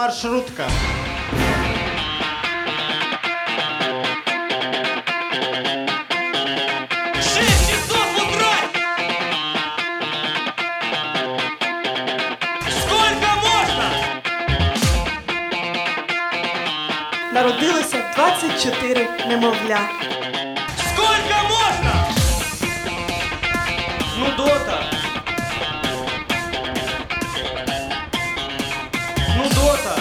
Маршрутка. Народилося 24 немовля. Сколько можно? Нудота. Нудота.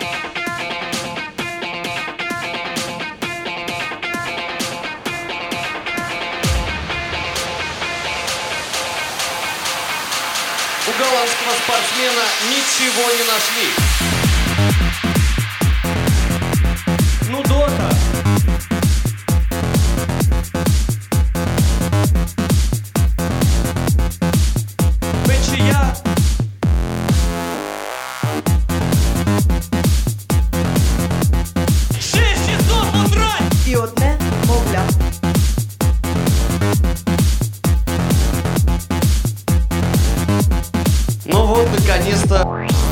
У голландского спортсмена ничего не нашли. Нудота. Печія. І одне немовля. Ну вот, наконец-то.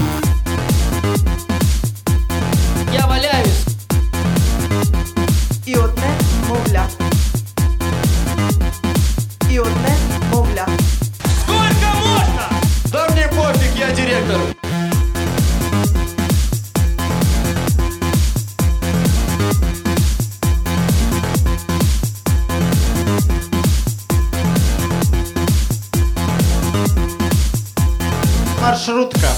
Я валяюсь. І одне немовля. І одне немовля. Сколько можно? Да мне пофиг, я директор. Маршрутка.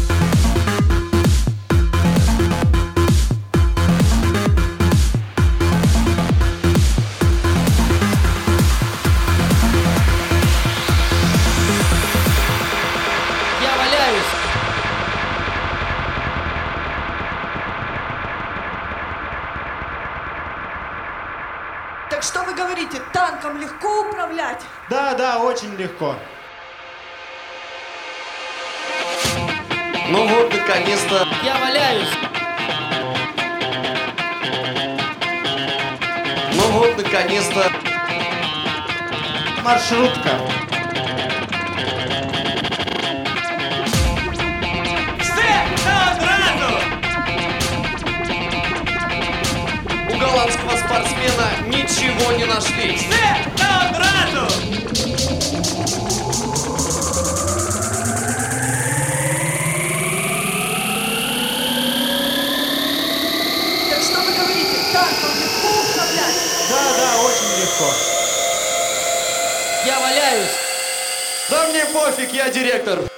Я валяюсь. Так что вы говорите, танком легко управлять? Да, очень легко. Ну вот, наконец-то. Я валяюсь. Ну вот, наконец-то. Маршрутка. У голландского спортсмена ничего не нашли. Так что вы говорите, танком легко управлять? Да, очень легко. Я валяюсь. Да мне пофиг, я директор.